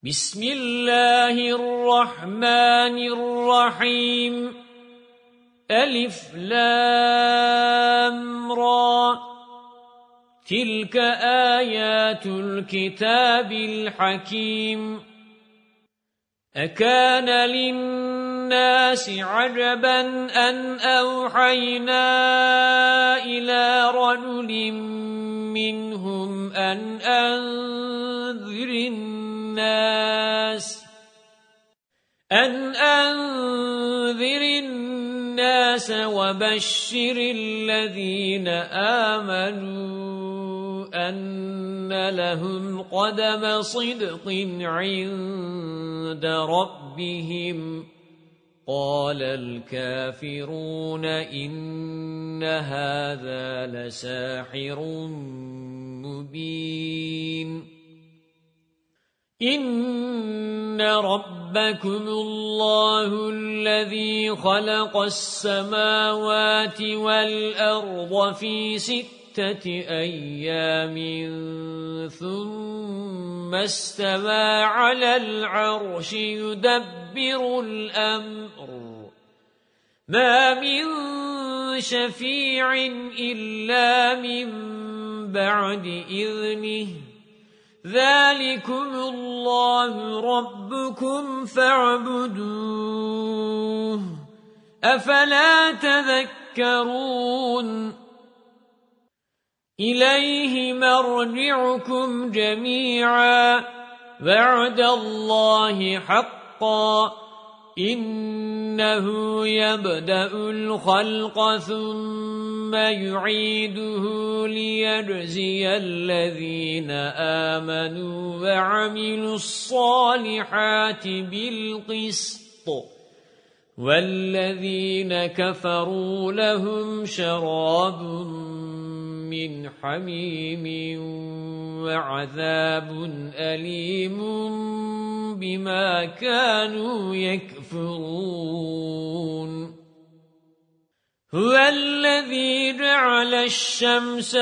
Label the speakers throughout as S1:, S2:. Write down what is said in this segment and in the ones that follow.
S1: بسم الله الرحمن الرحيم ألف لام را تلك آيات الكتاب الحكيم أكان للناس عجبا أن أوحينا إلى رجل منهم أن أنذر الناس وبشر الذين آمنوا أن لهم قدم صدق عند ربهم قال الكافرون إن هذا لساحر مبين إن ربكم الله الذي خلق السماوات والأرض في 6 أيام ثم استوى على العرش يدبر الأمر ما من شفيع إلا من بعد إذنه ذلكم الله ربكم فاعبدوه أفلا تذكرون إليه مرجعكم جميعا وعد الله حقا إنه يبدأ الخلق ثم يعيده ليجزي الذين آمنوا وعملوا الصالحات بالقسط والذين كفروا لهم شراب من حميم وعذاب أليم بما كانوا يكفرون هو الذي جعل الشمس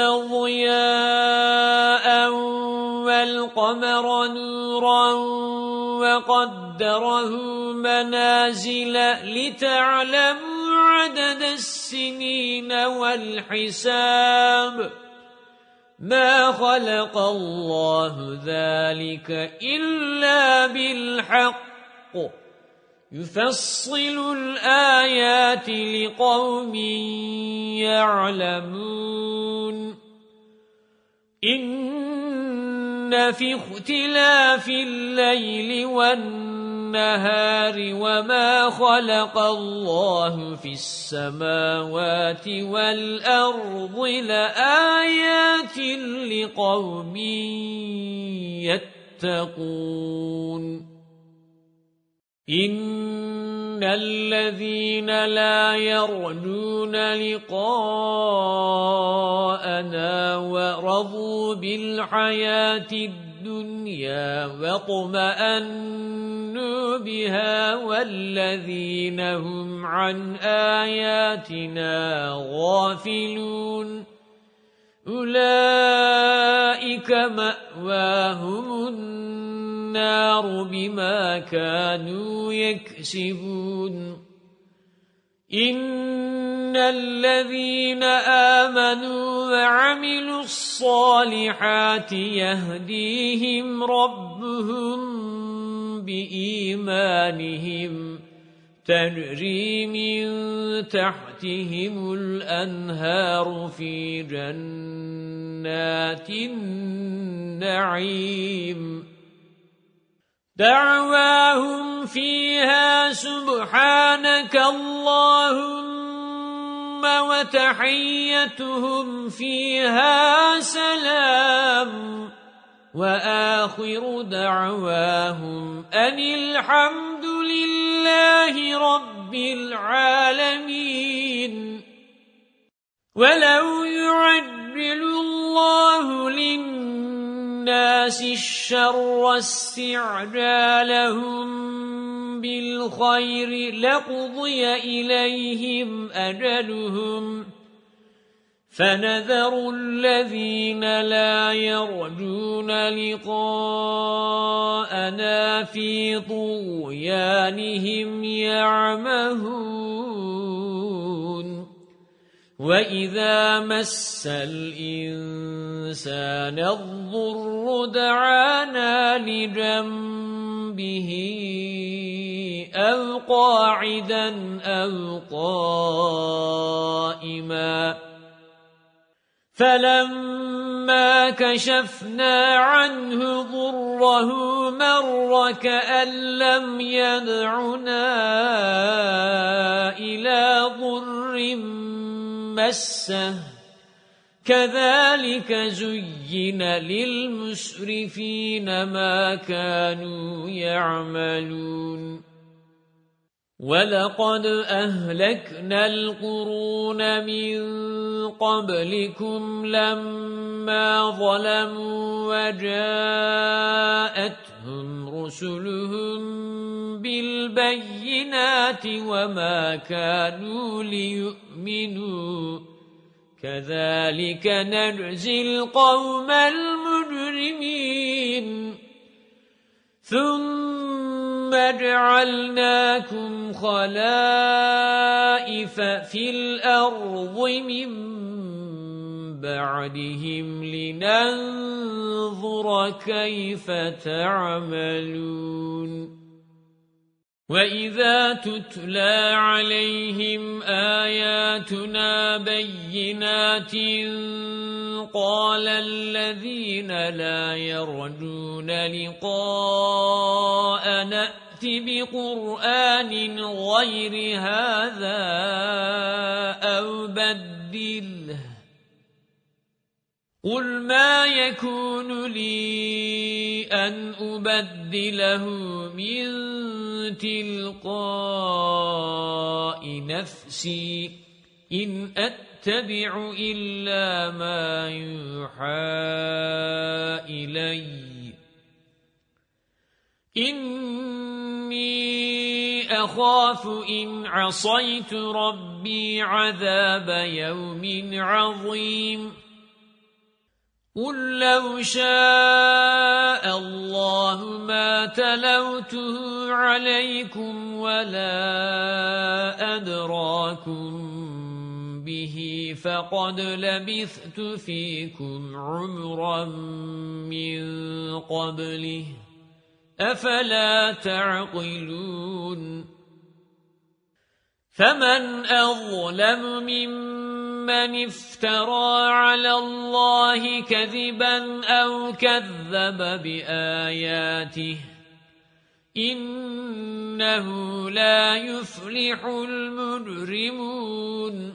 S1: ضياء والقمر نورا وقدره منازل لتعلموا عدد السنين والحساب ما خلق الله ذلك إلا بالحق يفصل الآيات لقوم يعلمون إن في اختلاف الليل والنهار وما خلق الله في السماوات والأرض لآيات لقوم يتقون إن الذين لا يرجون لقاءنا ورضوا بالحياة الدنيا واطمأنوا بها والذين هم عن آياتنا غافلون أولئك مأواهم النار بما كانوا يكسبون إن الذين آمنوا وعملوا الصالحات يهديهم ربهم بإيمانهم تجري من تحتهم الأنهار في جنات النعيم دعواهم فيها سبحانك اللهم وتحيتهم فيها سلام وآخر دعواهم أن الحمد لله رب العالمين ولو يعجل الله للناس الشر استعجالهم بالخير لقضي إليهم أجلهم فنذر الذين لا يرجون لقاءنا أخذنا في طغيانهم يعمهون وَإِذَا مَسَّ الْإِنسَانَ الضُّرُّ دَعَانَا لِجَنبِهِ أَوْ قَاعِدًا أَوْ قَائِمًا فَلَمَّا كَشَفْنَا عَنْهُ ضُرَّهُ مَرَّ كَأَن لَّمْ يَدْعُنَا إِلَى ضُرٍّ مَسَّهُ كَذَلِكَ زُيِّنَ لِلْمُسْرِفِينَ مَا كَانُوا يَعْمَلُونَ وَلَقَدْ أَهْلَكْنَا الْقُرُونَ مِنْ قَبْلِكُمْ لَمَّا ظَلَمُوا وَجَاءَتْهُمْ رُسُلُهُم بِالْبَيِّنَاتِ وَمَا كَانُوا لِيُؤْمِنُوا كَذَلِكَ نَجْزِي الْقَوْمَ الْمُجْرِمِينَ ثُمَّ جَعَلْنَاكُمْ خَلَائِفَ فِي الْأَرْضِ مِنْ بَعْدِهِمْ لِنَنْظُرَ كَيْفَ تَعْمَلُونَ وَإِذَا تُتْلَى عَلَيْهِمْ آيَاتُنَا بَيِّنَاتٍ قَالَ الَّذِينَ لَا يَرْجُونَ لِقَاءَنَا ائْتِ بِقُرْآنٍ غَيْرِ هَذَا أَوْ بَدِّلْهُ قُلْ مَا يَكُونُ لِي أَنْ أُبَدِّلَهُ مِنْ تِلْقَاءِ نَفْسِي إِنْ أَتَّبِعُ إِلَّا مَا يُوحَى إِلَيَّ إِنِّي أَخَافُ إِنْ عَصَيْتُ رَبِّي عَذَابَ يَوْمٍ عَظِيمٍ قُل لَّوْ شَاءَ اللَّهُ مَا تَلَوْتُهُ عَلَيْكُمْ وَلَا أَدْرَاكُمْ بِهِ فَقَدْ لَبِثْتُ فِيكُمْ عُمُرًا مِّن قَبْلِهِ أَفَلَا تَعْقِلُونَ فَمَنْ أَظْلَمُ مِمَّنِ افْتَرَى عَلَى اللَّهِ كَذِبًا أَوْ كَذَّبَ بِآيَاتِهِ إِنَّهُ لَا يُفْلِحُ الْمُجْرِمُونَ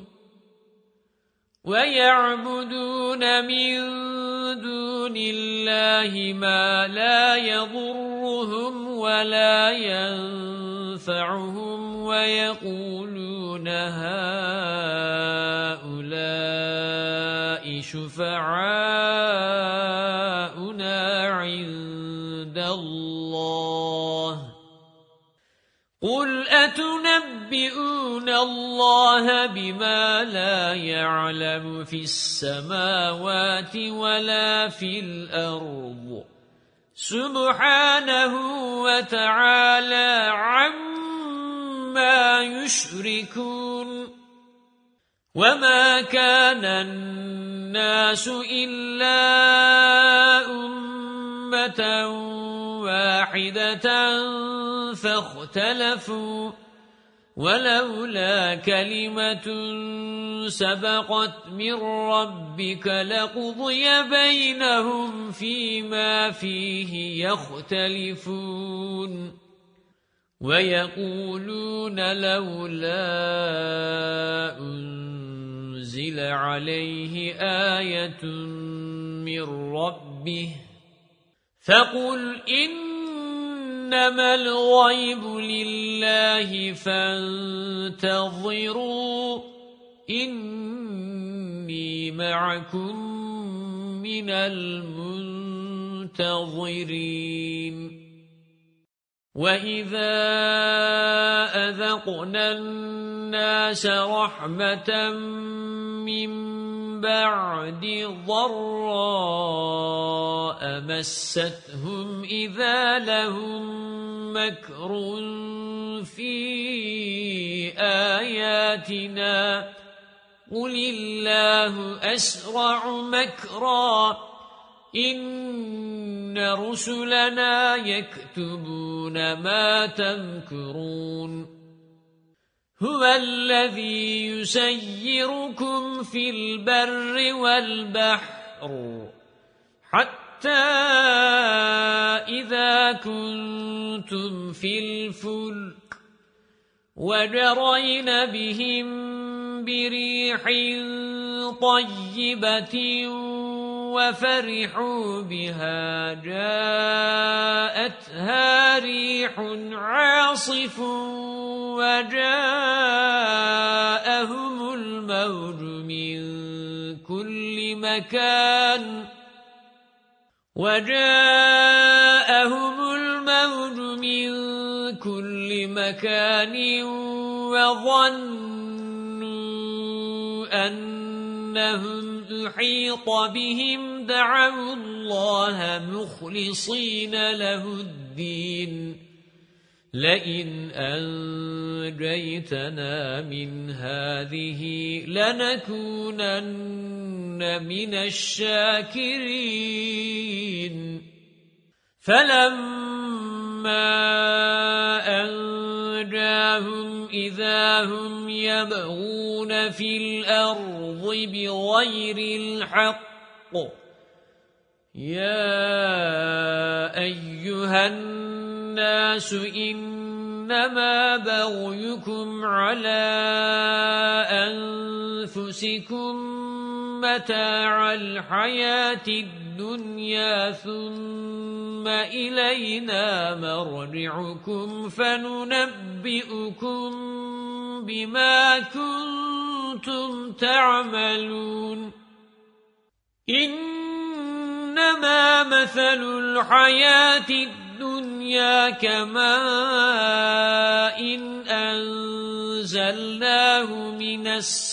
S1: وَيَعْبُدُونَ مِن دُونِ اللَّهِ مَا لَا يَضُرُّهُمْ وَلَا يَنفَعُهُمْ وَيَقُولُونَ هَؤُلَاءِ شُفَعَاؤُنَا عِندَ اللَّهِ قُلْ أَتُنَبِّئُونَ اللَّهَ بِمَا لَا يَعْلَمُ فِي السَّمَاوَاتِ وَلَا فِي الْأَرْضِ سُبْحَانَهُ وَتَعَالَى عَمَّا يُشْرِكُونَ وَمَا كَانَ النَّاسُ إِلَّا أُمَّةً وَاحِدَةً فَاخْتَلَفُوا وَلَوْلَا كَلِمَةٌ سَبَقَتْ مِنْ رَبِّكَ لَقُضِيَ بَيْنَهُمْ فِيمَا فِيهِ يَخْتَلِفُونَ وَيَقُولُونَ لَوْلَا أُنْزِلَ عَلَيْهِ آيَةٌ مِنْ رَبِّهِ فَقُلْ إِنَّمَا الْغَيْبُ لِلَّهِ فَانْتَظِرُوا إِنِّي مَعَكُمْ مِنَ الْمُنْتَظِرِينَ وَإِذَا أَذَقْنَا النَّاسَ رَحْمَةً مِّن بَعْدِ ضَرَّاءَ مَسَّتْهُمْ إِذَا لَهُم مَّكْرٌ فِي آيَاتِنَا قُلِ اللَّهُ أَسْرَعُ مَكْرًا إِنَّ رُسُلَنَا يَكْتُبُونَ مَا تَمْكُرُونَ هُوَ الَّذِي يُسَيِّرُكُمْ فِي الْبَرِّ وَالْبَحْرِ حَتَّى إِذَا كُنتُمْ فِي الْفُلْكِ وَجَرَيْنَ بِهِمْ بِرِيحٍ طَيِّبَةٍ وَفَرِحُوا بِهَا جَاءَتْهَا رِيحٌ عَاصِفٌ وَجَاءَهُمُ الْمَوْجُ مِنْ كُلِّ مَكَانٍ وَظَنُّوا أَنَّهُمْ أُحِيطَ بِهِمْ دَعَوُا اللَّهَ مُخْلِصِينَ لَهُ الدِّينَ لَئِنْ أَنْجَيْتَنَا مِنْ هَذِهِ لَنَكُونَنَّ مِنَ الشَّاكِرِينَ فَلَمَّا أَنْجَاهُمْ إِذَا هُمْ يَبْغُونَ فِي الْأَرْضِ بِغَيْرِ الْحَقِّ يَا أَيُّهَا النَّاسُ إِنَّمَا بَغْيُكُمْ عَلَى أَنفُسِكُمْ مَتَاعَ الْحَيَاةِ الدُّنْيَا ثُمَّ إِلَيْنَا مَرْجِعُكُمْ فَنُنَبِّئُكُم بِمَا كُنتُمْ تَعْمَلُونَ إِنَّمَا مَثَلُ الْحَيَاةِ الدُّنْيَا كَمَاءٍ أَنزَلْنَاهُ مِنَ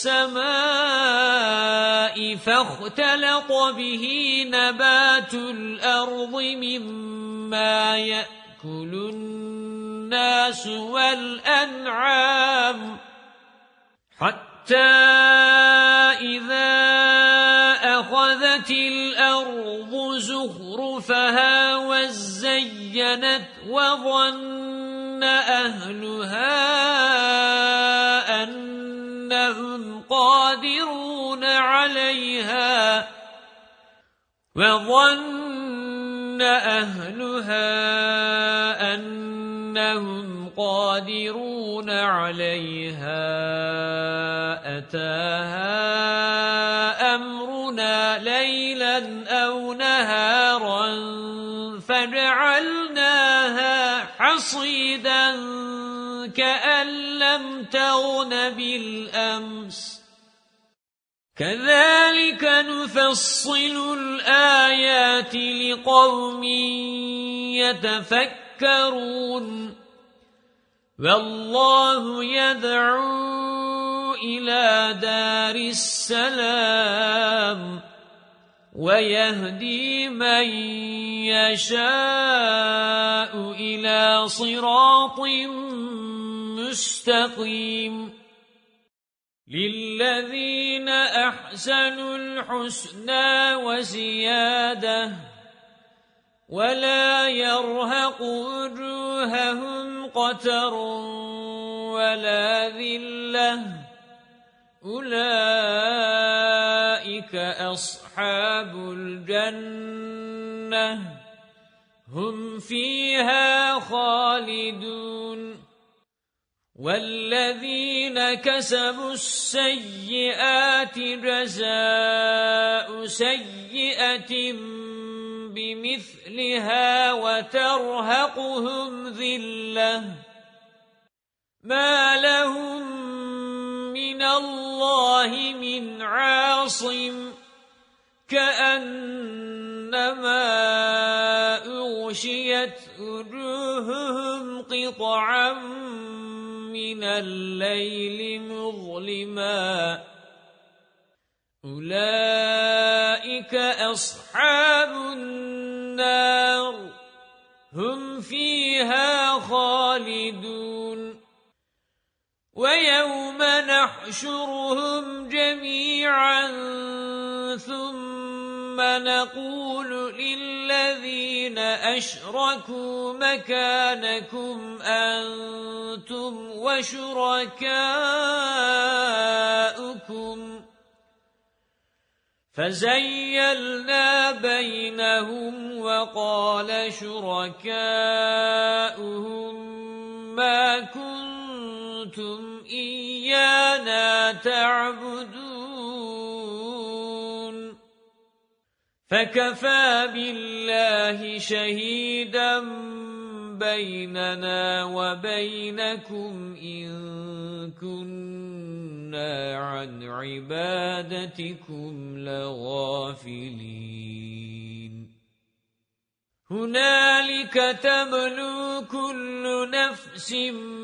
S1: السَّمَاءِ فَاخْتَلَطَ بِهِ نَبَاتُ الْأَرْضِ مِمَّا يَأْكُلُ النَّاسُ وَالْأَنْعَامُ حَتَّى إِذَا أَخَذَتِ الْأَرْضُ زُخْرُفَهَا وَزَيَّنَتْ وَظَنَّ أَهْلُهَا أَنَّهُمْ قَادِرُونَ عَلَيْهَا أَتَاهَا أَمْرُنَا لَيْلًا أَوْ نَهَارًا فَجَعَلْنَاهَا حَصِيدًا كَأَن لَّمْ تَغْنَ بِالْأَمْسِ كَذَلِكَ نُفَصِّلُ الْآيَاتِ لِقَوْمٍ يَتَفَكَّرُونَ وَاللَّهُ يَدْعُو إِلَى دَارِ السَّلَامِ وَيَهْدِي مَن يَشَاءُ إِلَى صِرَاطٍ مُّسْتَقِيمٍ لِلَّذِينَ أَحْسَنُوا الْحُسْنَى وَزِيَادَةٌ وَلَا يَرْهَقُ وُجُوهَهُمْ قَتَرٌ وَلَا ذِلَّةٌ أُولَئِكَ أَصْحَابُ الْجَنَّةِ هُمْ فِيهَا خَالِدُونَ وَالَّذِينَ كَسَبُوا السَّيِّئَاتِ جَزَاءُ سَيِّئَةٍ بِمِثْلِهَا وَتَرْهَقُهُمْ ذِلَّةٌ مَا لَهُم مِّنَ اللَّهِ مِنْ عَاصِمٍ كَأَنَّمَا أُغْشِيَتْ وجوههم قطعا من الليل مظلما أولئك أصحاب النار هم فيها خالدون ويوم نحشرهم جميعا ثم نقول للذين أشركوا مكانكم أنتم وشركاؤكم فزيلنا بينهم وقال شركاؤهم ما كنتم إيانا تعبدون فكفى بالله شهيدا بيننا وبينكم إن كنا عن عبادتكم لغافلين هنالك تبلو كل نفس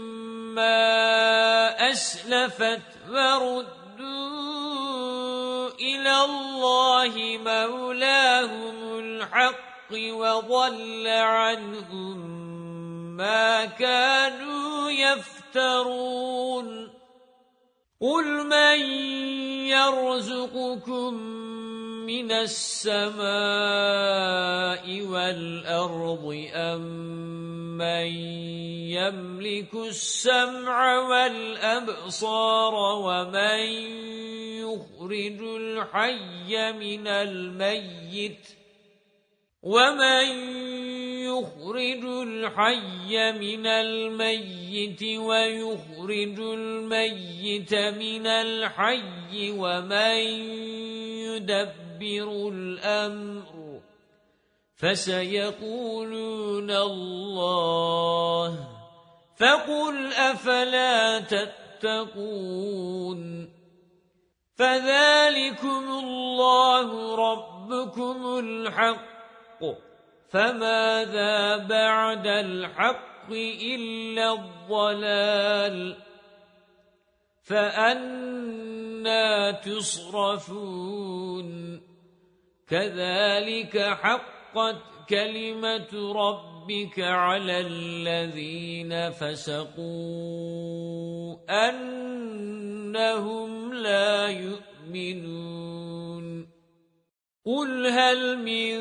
S1: ما أسلفت وردوا إلى الله مولاهم الحق وضل عنهم ما كانوا يفترون قل من يرزقكم من السماء والأرض أم من يملك السمع والأبصار ومن يخرج الحي من الميت ويخرج الميت من الحي ومن يدبر الأمر فسيقولون الله فقل أفلا تتقون فذلكم الله ربكم الحق فماذا بعد الحق إلا الضلال فأنى تصرفون كذلك حقت كلمة ربك على الذين فسقوا أنهم لا يؤمنون قل هل من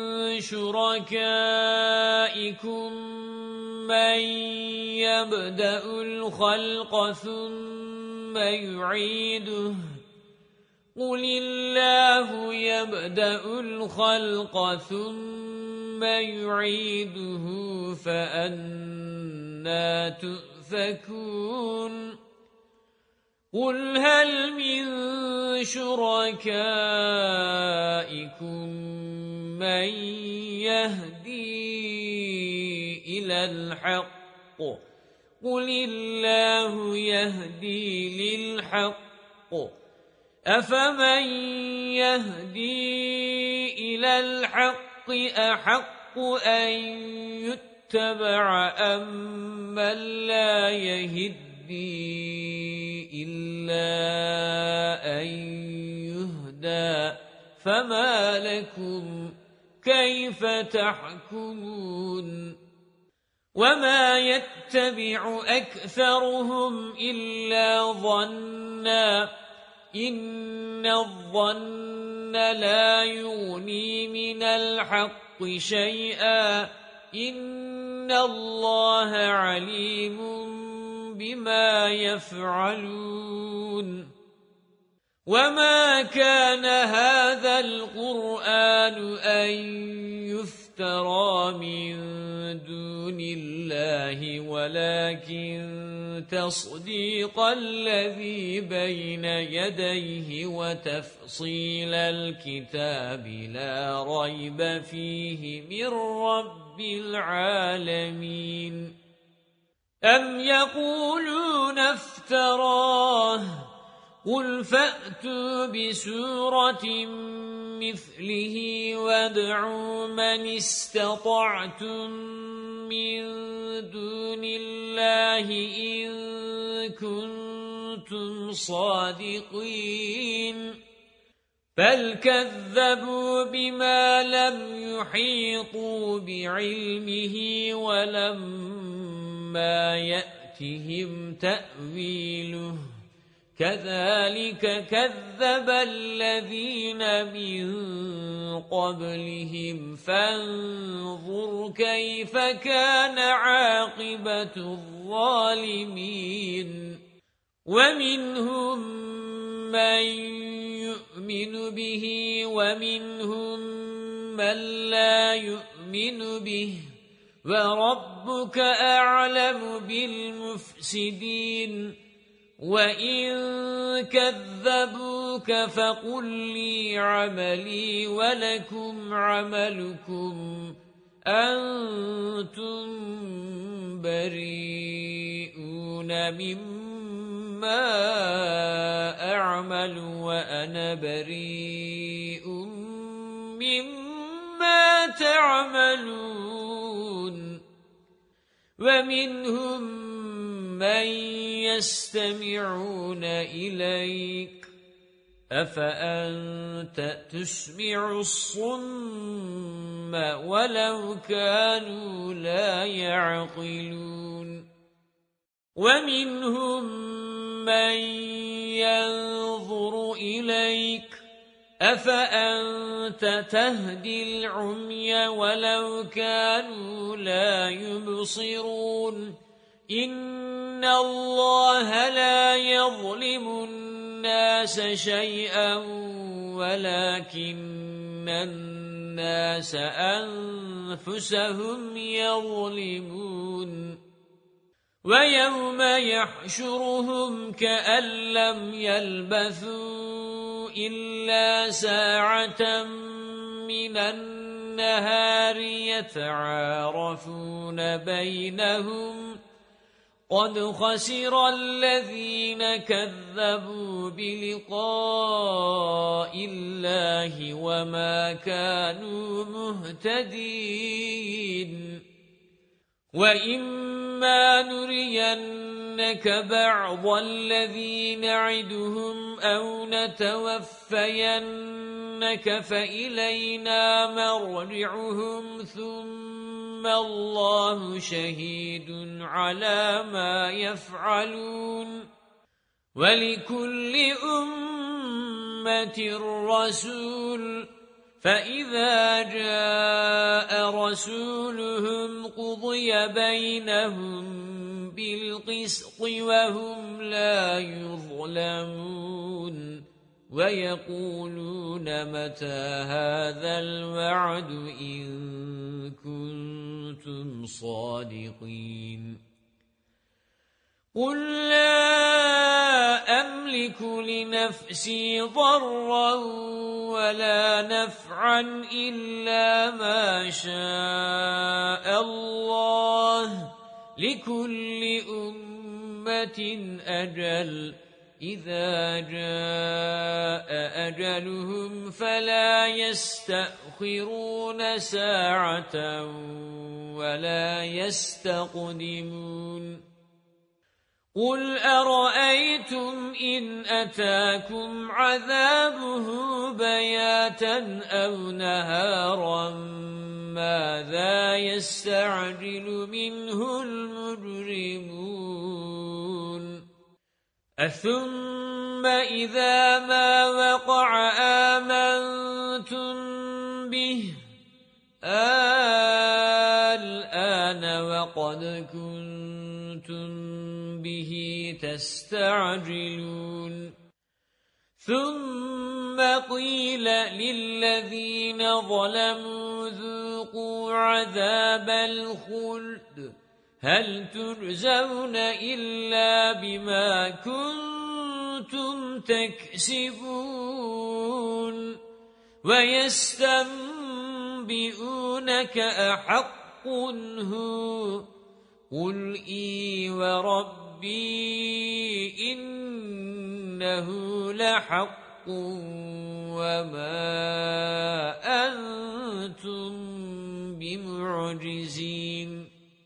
S1: شركائكم من يبدأ الخلق ثم يعيده قل الله يبدأ الخلق ثم يعيده فأنى تؤفكون قل هل من شركائكم من يهدي إلى الحق قل الله يهدي للحق أفمن يهدي إلى الحق أحق أن يتبع أم من لا يهدي إلا أن يهدى فما لكم كيف تحكمون وما يتبع أكثرهم إلا ظنّا إن الظن لا يغني من الحق شيئا إن الله عليم بما يفعلون وما كان هذا القرآن أن يفترى من دون الله ولكن تصديق الذي بين يديه وتفصيل الكتاب لا ريب فيه من رب العالمين أم يقولون افتراه قل فأتوا بسورة مثله وادعوا من استطعتم من دون الله إن كنتم صادقين بل كذبوا بما لم يحيطوا بعلمه ولما يأتهم تأويله كذلك كذب الذين من قبلهم فانظر كيف كان عاقبة الظالمين ومنهم من يؤمن به ومنهم من لا يؤمن به وربك أعلم بالمفسدين وَإِن كَذَّبُوكَ فَقُل لِّي عَمَلِي وَلَكُمْ عَمَلُكُمْ أَنتُمْ بَرِيئُونَ مِمَّا أَعْمَلُ وَأَنَا بَرِيءٌ مِّمَّا تَعْمَلُونَ وَمِنْهُم من يستمعون إليك أفأنت تسمع الصم ولو كانوا لا يعقلون ومنهم من ينظر إليك أفأنت تهدي العمي ولو كانوا لا يبصرون إِنَّ اللَّهَ لَا يَظْلِمُ النَّاسَ شَيْئًا وَلَكِنَّ النَّاسَ أَنفُسَهُمْ يَظْلِمُونَ وَيَوْمَ يَحْشُرُهُمْ كَأَن لَّمْ يَلْبَثُوا إِلَّا سَاعَةً مِّنَ النَّهَارِ يَتَعَارَفُونَ بَيْنَهُمْ قد خسر الذين كذبوا بلقاء الله وما كانوا مهتدين وإما نرينك بعض الذي نعدهم أو نتوفينك فإلينا مرجعهم ثم الله شهيد على ما يفعلون ولكل أمة رسول فإذا جاء رسولهم قضي بينهم بالقسط وهم لا يظلمون ويقولون متى هذا الوعد إن كنتم صادقين قل لا أملك لنفسي ضرا ولا نفعا إلا ما شاء الله لكل أمة أجل إذا جاء أجلهم فلا يستأخرون ساعة ولا يستقدمون قل أرأيتم إن أتاكم عذابه بياتا أو نهارا ماذا يستعجل منه المجرمون أثم إذا ما وقع آمنتم به الآن وقد كنتم به تستعجلون ثم قيل للذين ظلموا ذوقوا عذاب الخلد هل تجزون إلا بما كنتم تكسبون ويستنبئونك أحق هو قل إي وربي إنه لحق وما أنتم بمعجزين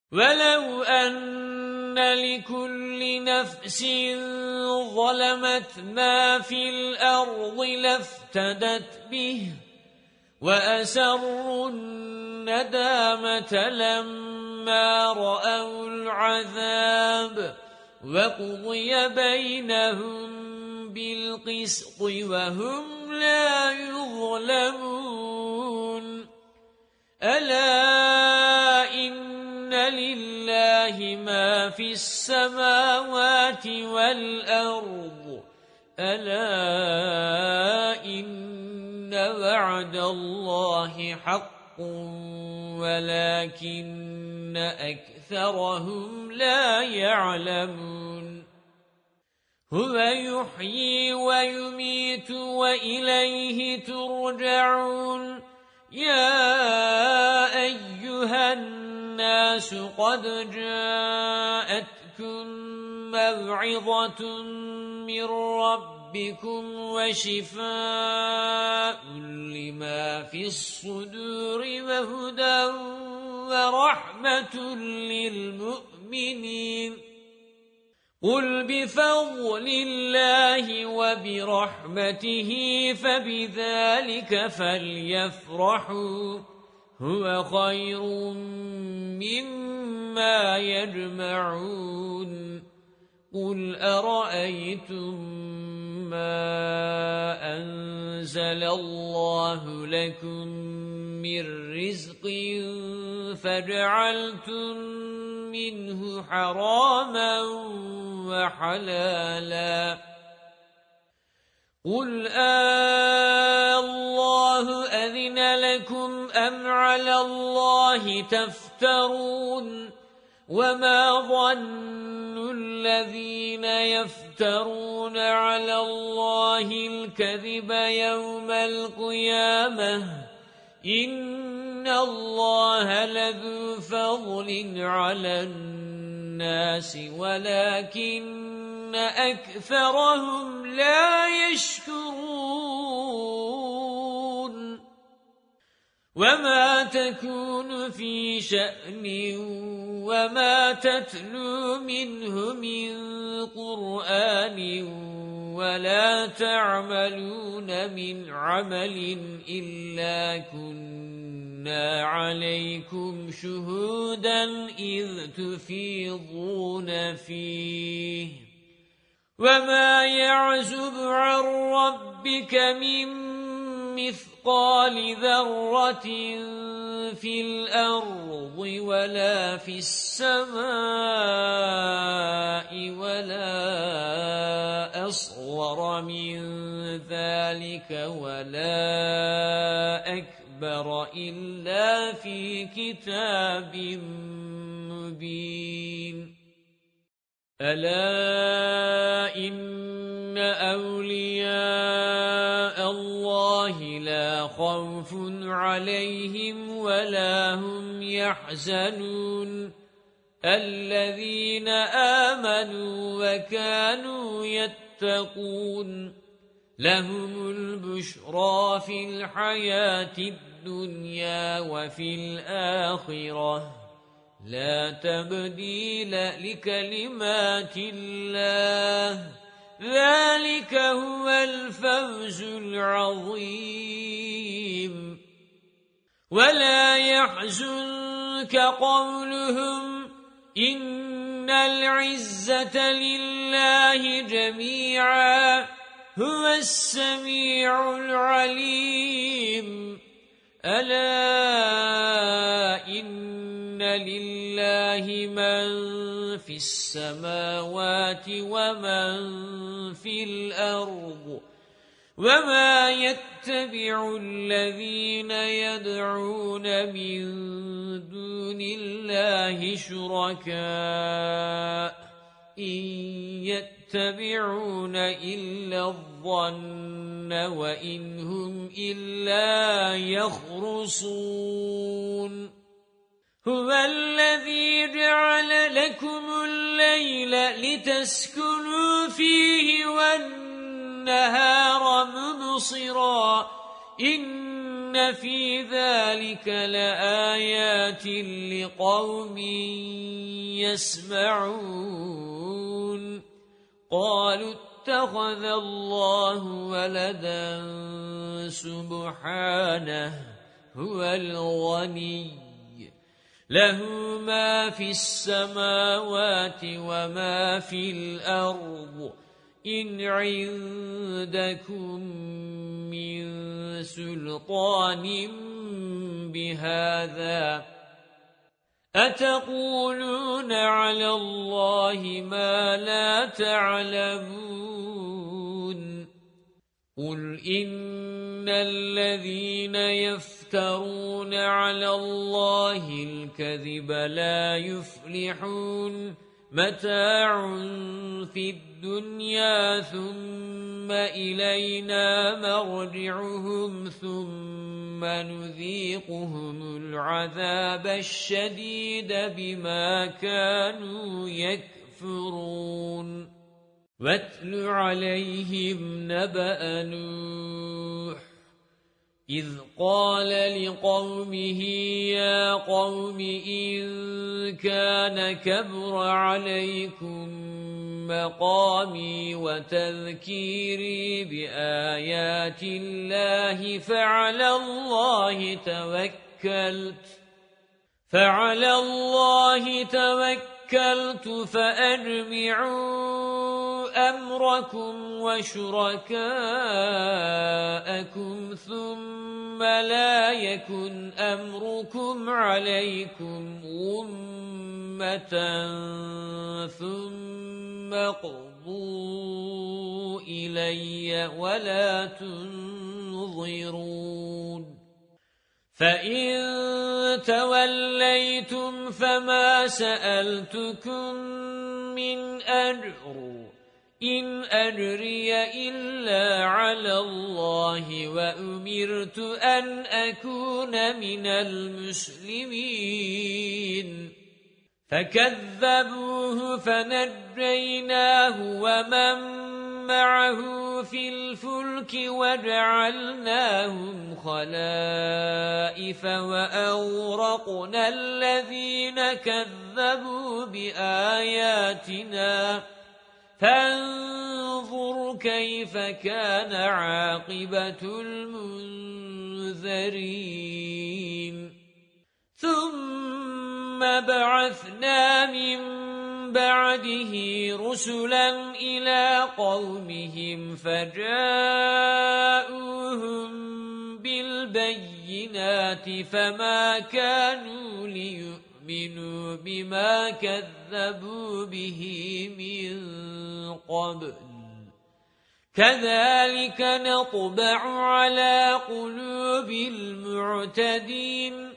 S1: ولو أن لكل نفس ظلمت ما في الأرض لافتدت به وأسروا الندامة لما رأوا العذاب وقضي بينهم بالقسط وهم لا يظلمون ألا إن لله ما في السماوات والأرض ألا إن وعد الله حق ولكن أكثرهم لا يعلمون هو يحيي ويميت وإليه ترجعون يا أيها الناس قد جاءتكم موعظة من ربكم وشفاء لما في الصدور وهدى ورحمة للمؤمنين قل بفضل الله وبرحمته فبذلك فليفرحوا هو خير مما يجمعون قل أرأيتم ما أنزل الله لكم من رزق فجعلتم منه حراما وحلالا قل الله أذن لكم أم على الله تفترون وما ظن الذين يفترون على الله الكذب يوم القيامة إن الله لذو فضل على الناس ولكن أكثرهم لا يشكرون وما تكون في شأن وما تتلو منه من قرآن ولا تعملون من عمل إلا كنا عليكم شهودا إذ تفيضون فيه وما يعزب عن ربك من مثقال ذرة في الأرض ولا في السماء ولا أصغر من ذلك ولا أكبر إلا في كتاب مبين ألا إن أولياء الله لا خوف عليهم ولا هم يحزنون الذين آمنوا وكانوا يتقون لهم البشرى في الحياة الدنيا وفي الآخرة لا تبديل لكلمات الله ذلك هو الفوز العظيم ولا يحزنك قولهم إن العزة لله جميعا هو السميع العليم ألا إن لله من في السماوات ومن في الأرض وما يتبع الذين يدعون من دون الله شركاء إن يتبعون إلا الظن وإن هم إلا يخرصون هو الذي جعل لكم الليل لتسكنوا فيه والنهار مبصرا إن في ذلك لآيات لقوم يسمعون قالوا اتخذ الله ولدا سبحانه هو الغني له ما في السماوات وما في الأرض إن عندكم من سلطان بهذا أتقولون على الله ما لا تعلمون قل إن الذين يفترون على الله الكذب لا يفلحون متاع في الدنيا ثم إلينا مرجعهم ثم نذيقهم العذاب الشديد بما كانوا يكفرون واتل عليهم نبأ نوح إذ قال لقومه يا قوم إن كان كبر عليكم مقامي وتذكيري بآيات الله فعلى الله توكلت فأجمعوا أمركم وشركاءكم ثم لا يكن أمركم عليكم غمة ثم اقضوا إلي ولا تنظرون فإن توليتم فما سألتكم من أجر إن أجري إلا على الله وأمرت أن أكون من المسلمين فكذبوه فنجيناه ومن معه في الفلك وجعلناهم خلائف وأورقنا الذين كذبوا بآياتنا فانظر كيف كان عاقبة المنذرين ثم بعثنا من بعده رسلا إلى قومهم فجاءوهم بالبينات فما كانوا ليؤمنوا بما كذبوا به من قبل كذلك نطبع على قلوب المعتدين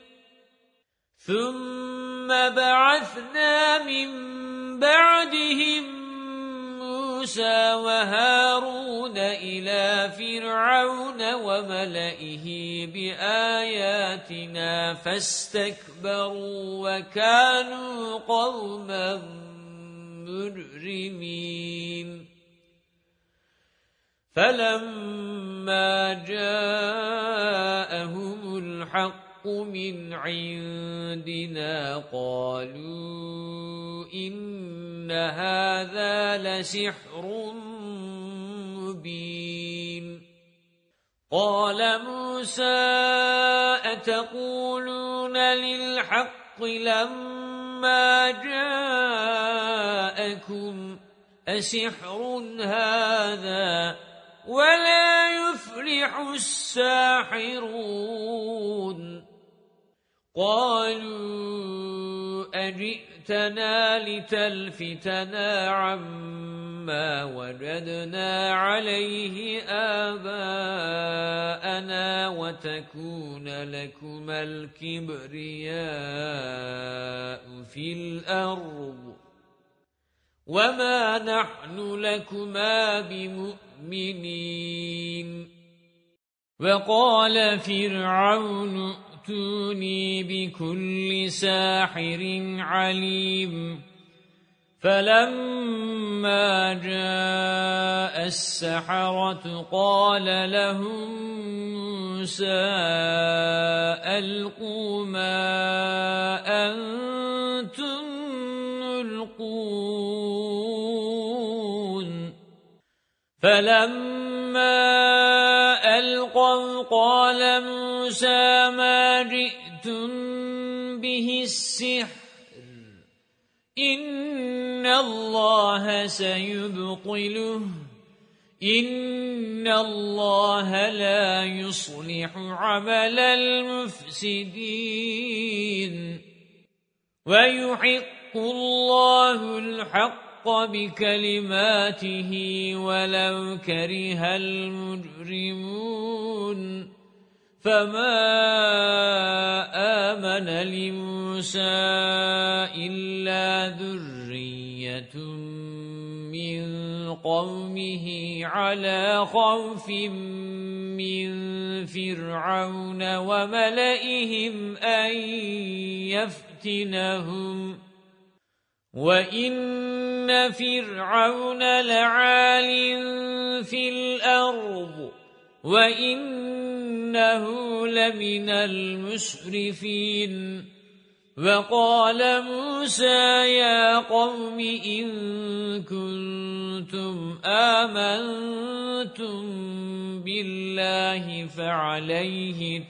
S1: ثم بعثنا من بعدهم موسى وهارون إلى فرعون وملئه بآياتنا فاستكبروا وكانوا قوما مجرمين فلما جاءهم الحق من عندنا قالوا إن هذا لسحر مبين قال موسى أتقولون للحق لما جاءكم أسحر هذا ولا يفلح الساحرون قالوا أجئتنا لتلفتنا عما وجدنا عليه آباءنا وتكون لكما الكبرياء في الأرض وما نحن لكما بمؤمنين وقال فرعون ائتوني بكل ساحر عليم فلما جاء السحرة قال لهم موسى ألقوا ما أنتم يلقون فلما ألقوا قال موسى ما جئتم به السحر إن الله سيبطله إن الله لا يصلح عمل المفسدين ويحق الله الحق بكلماته ولو كره المجرمون فما آمن لموسى إلا ذرية من قومه على خوف من فرعون وملئهم أن يفتنهم وَإِنَّ فِرْعَوْنَ لَعَالٍ فِي الْأَرْضِ وَإِنَّهُ لَمِنَ الْمُسْرِفِينَ وَقَالَ مُوسَى يَا قَوْمِ إِن كُنتُمْ آمَنتُم بِاللَّهِ فَعَلَيْهِ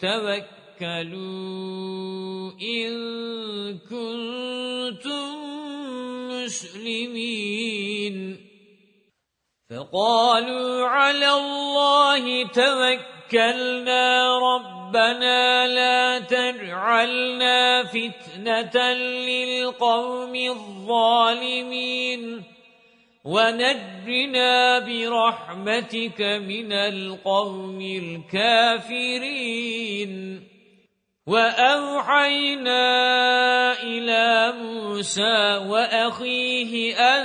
S1: توكلوا إن كنتم مسلمين فقالوا على الله توكلنا ربنا لا تجعلنا فتنة للقوم الظالمين ونجنا برحمتك من القوم الكافرين وأوحينا إلى موسى وأخيه أن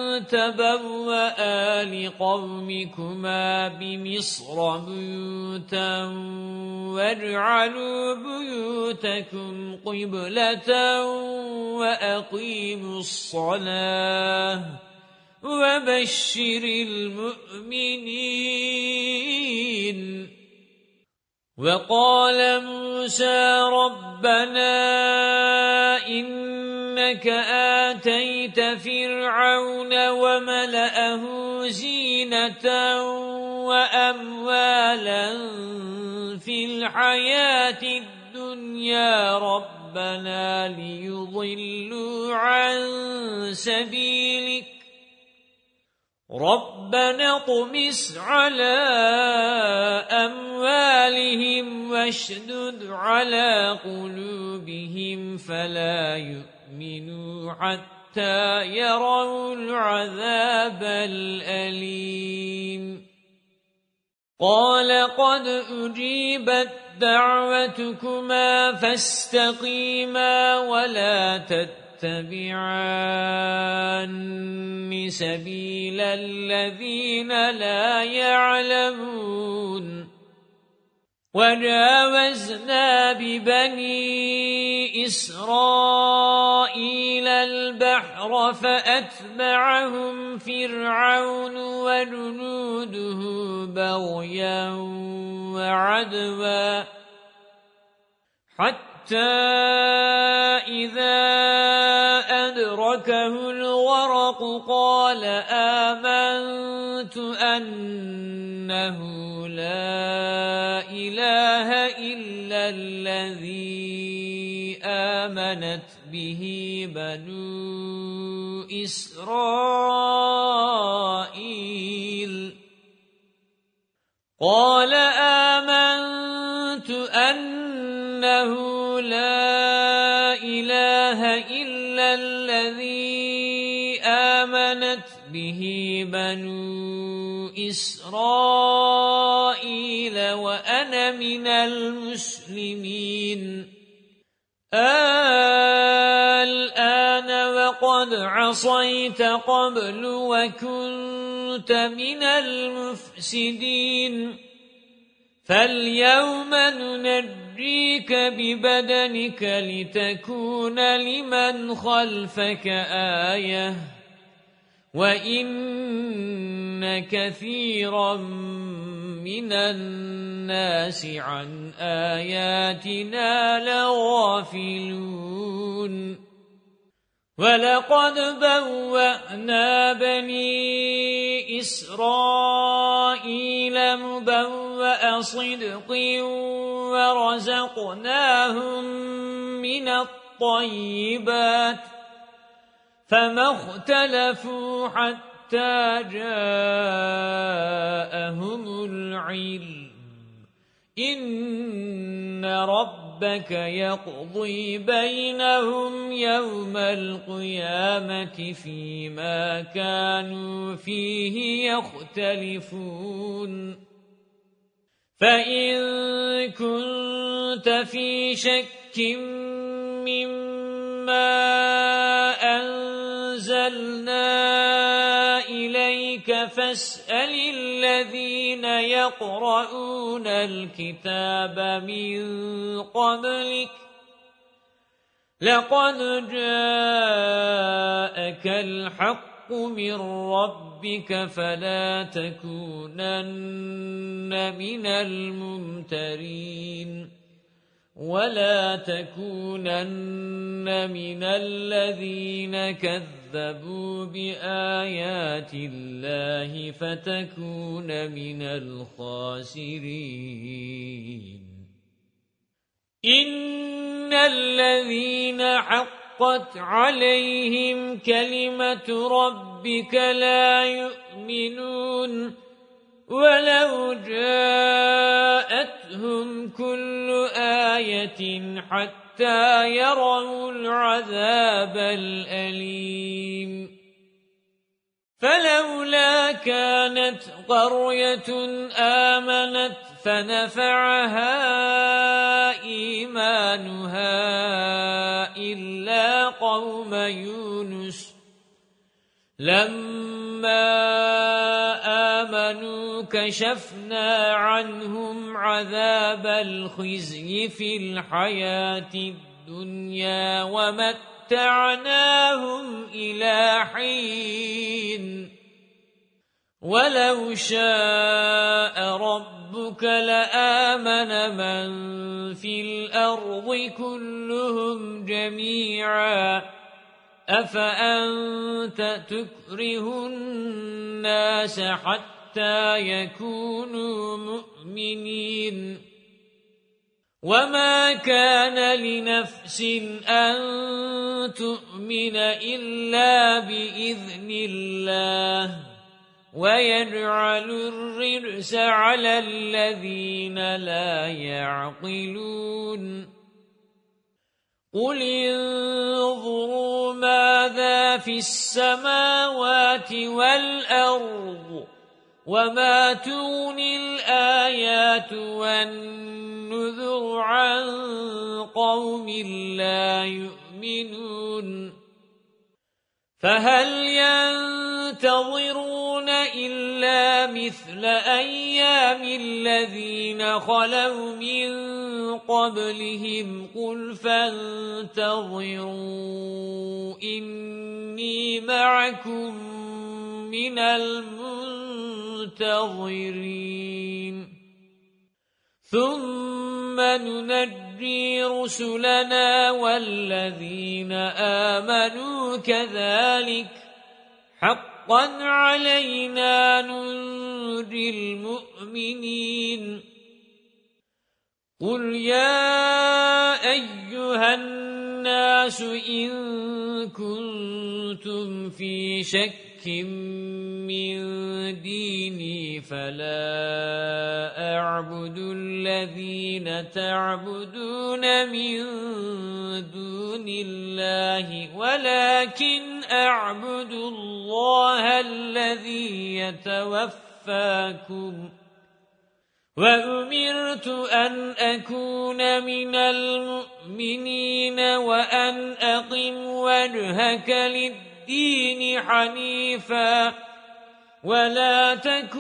S1: تبوأ لقومكما بمصر بيوتا واجعلوا بيوتكم قبلة وأقيموا الصلاة وبشر المؤمنين وقال موسى ربنا إنك آتيت فرعون وملأه زينة وأموالا في الحياة الدنيا ربنا ليضلوا عن سبيلك ربنا اطمس على أموالهم واشدد على قلوبهم فلا يؤمنوا حتى يروا العذاب الأليم قال قد أجيبت دعوتكما فاستقيما ولا تتبعان سبيل الذين لا يعلمون وجاوزنا ببني إسرائيل البحر فأتبعهم فرعون وجنوده بغيا وعدوا حتى إذا أدركه الغرق قال آمنت أنه لا إله إلا الذي آمنت به بنو إسرائيل قال آمنت أنه لا إله إلا الذي آمنت به بنو إسرائيل وأنا من المسلمين الآن وقد عصيت قبل وكنت من المفسدين فاليوم ننجيك ببدنك لتكون لمن خلفك آية وإن كثيرا من الناس عن آياتنا لغافلون وَلَقَدْ بَوَّأْنَا بَنِي إِسْرَائِيلَ مُبَوَّأَ صِدْقٍ وَرَزَقْنَاهُمْ مِنَ الطَّيِّبَاتِ فَمَا اخْتَلَفُوا حَتَّى جَاءَهُمُ الْعِلْمُ إِنَّ رَبَّكَ يَقْضِي بَيْنَهُمْ يَوْمَ الْقِيَامَةِ فِيمَا كَانُوا فِيهِ يَخْتَلِفُونَ فَإِن كُنتَ فِي شَكٍّ مِّمَّا أَنزَلْنَا إِلَيْكَ فَاسْأَلِ الَّذِينَ يَقْرَؤُونَ الْكِتَابَ مِن قَبْلِكَ لَقَدْ جَاءَكَ الْحَقُّ مِن رَّبِّكَ فَلَا تَكُونَنَّ مِنَ الْمُمْتَرِينَ وَلَا تَكُونَنَّ مِنَ الَّذِينَ كَذَّبُوا بِآيَاتِ اللَّهِ فَتَكُونَ مِنَ الْخَاسِرِينَ إِنَّ الَّذِينَ حَقَّتْ عَلَيْهِمْ كَلِمَةُ رَبِّكَ لَا يُؤْمِنُونَ وَلَوْ جَاءَتْهُمْ كُلُّ آيَةٍ حَتَّى يَرَوْا الْعَذَابَ الْأَلِيمَ فَلَوْلَا كَانَتْ قَرْيَةٌ آمَنَتْ فَنَفَعَهَا إِيمَانُهَا إِلَّا قَوْمَ يُونُسَ لَمَّا آمَنُوا كَشَفْنَا عَنْهُمْ عَذَابَ الْخِزْيِ فِي الْحَيَاةِ الدُّنْيَا وَمَتَّعْنَاهُمْ إِلَى حِينٍ وَلَوْ شَاءَ رَبُّكَ لَآمَنَ مَن فِي الْأَرْضِ كُلُّهُمْ جَمِيعًا أَفَأَنْتَ تُكْرِهُ النَّاسَ حَتَّى يَكُونُوا مُؤْمِنِينَ وَمَا كَانَ لِنَفْسٍ أَن تُؤْمِنَ إِلَّا بِإِذْنِ اللَّهِ وَيَجْعَلُ الرِّجْسَ عَلَى الَّذِينَ لَا يَعْقِلُونَ قُلِ انظُرُوا مَاذَا فِي السَّمَاوَاتِ وَالْأَرْضِ وَمَا تُغْنِي الْآيَاتُ وَالنُّذُرُ عَن قَوْمٍ لَّا يُؤْمِنُونَ فَهَلْ يَنتَظِرُونَ إِلَّا مِثْلَ أَيَّامِ الَّذِينَ خَلَوْا مِن قَبْلِهِمْ قُلْ فَانتَظِرُوا إِنِّي مَعَكُمْ مِنَ الْمُنتَظِرِينَ ثُمَّ نُنَجِّي رُسُلَنَا وَالَّذِينَ آمَنُوا كَذَلِكَ حَقًّا عَلَيْنَا نُنجِي الْمُؤْمِنِينَ قُلْ يَا أَيُّهَا النَّاسُ إِن كُنتُمْ فِي شَكٍّ مِّن دِينِي فَلَا أَعْبُدُ الَّذِينَ تَعْبُدُونَ مِن دُونِ اللَّهِ وَلَكِنْ أَعْبُدُ اللَّهَ الَّذِي يَتَوَفَّاكُمْ وَأُمِرْتُ أَنْ أَكُونَ مِنَ الْمُؤْمِنِينَ وَأَنْ أَقِمْ وَجْهَكَ لِلدِّينِ حَنِيفًا وَلَا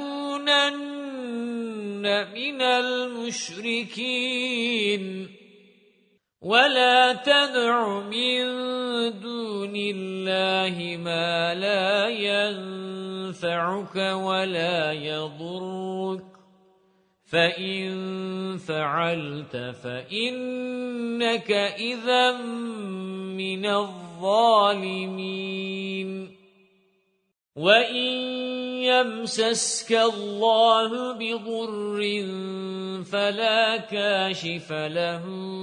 S1: تَكُونَنَّ مِنَ الْمُشْرِكِينَ وَلَا تَدْعُ مِن دُونِ اللَّهِ مَا لَا يَنفَعُكَ وَلَا يَضُرُّكَ فَإِن فَعَلْتَ فَإِنَّكَ إِذًا مِّنَ الظَّالِمِينَ وَإِن يَمْسَسْكَ اللَّهُ بِضُرٍّ فَلَا كَاشِفَ لَهُ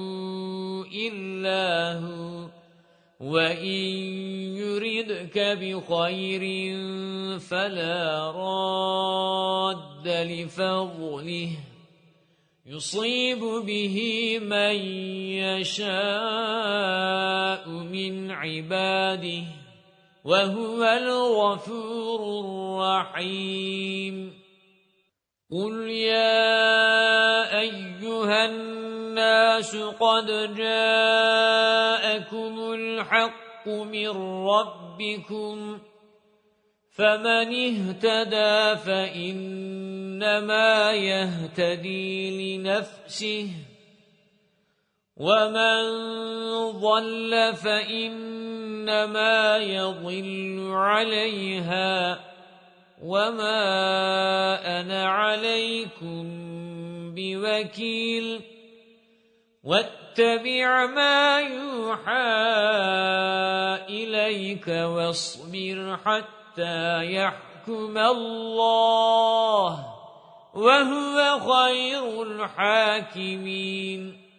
S1: إِلَّا هُوَ وَإِن يُرِدْكَ بِخَيْرٍ فَلَا رَادَّ لِفَضْلِهِ يُصِيبُ بِهِ مَن يَشَاءُ مِنْ عِبَادِهِ وَهُوَ الْغَفُورُ الرَّحِيمُ قُلْ يَا أَيُّهَا النَّاسُ قَدْ جَاءَكُمُ الْحَقُّ مِنْ رَبِّكُمْ فَمَنِ اهْتَدَى فَإِنَّمَا يَهْتَدِي لِنَفْسِهِ وَمَنْ ضَلَّ فَإِنَّمَا يَضِلُّ عَلَيْهَا وَمَا أَنَا عَلَيْكُمْ بِوَكِيلٍ وَاتَّبِعْ مَا يُوحَى إِلَيْكَ وَاصْبِرْ حَتَّى يَحْكُمَ اللَّهُ وَهُوَ خَيْرُ الْحَاكِمِينَ